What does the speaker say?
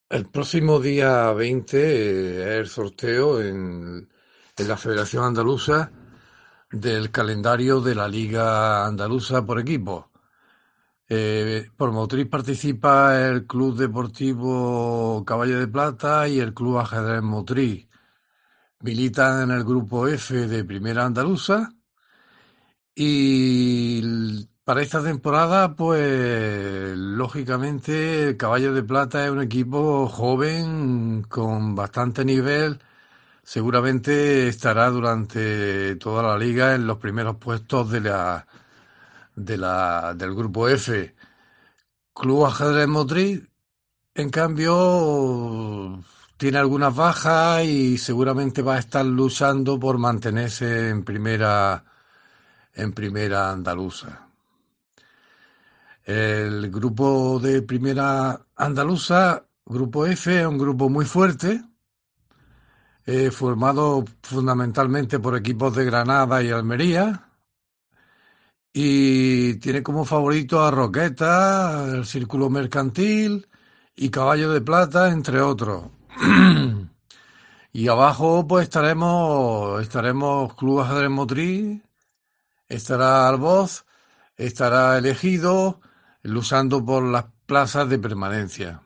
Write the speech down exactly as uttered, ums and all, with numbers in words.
El próximo día veinte eh, es el sorteo en, en la Federación Andaluza del calendario de la Liga Andaluza por equipos. Eh, por motriz participa el Club Deportivo Caballo de Plata y el Club Ajedrez Motriz. Militan en el grupo F de Primera Andaluza y l- para esta temporada, pues lógicamente el Caballo de Plata es un equipo joven con bastante nivel. Seguramente estará durante toda la liga en los primeros puestos de la, de la, del grupo F. Club Ajedrez Motriz, en cambio, tiene algunas bajas y seguramente va a estar luchando por mantenerse en primera, en primera andaluza. El grupo de primera andaluza, grupo F, es un grupo muy fuerte, eh, formado fundamentalmente por equipos de Granada y Almería, y tiene como favorito a Roqueta, el Círculo Mercantil y Caballo de Plata, entre otros. Y abajo pues estaremos, estaremos Club Ajedrez Motriz, estará Alboz, estará Elegido, luchando por las plazas de permanencia.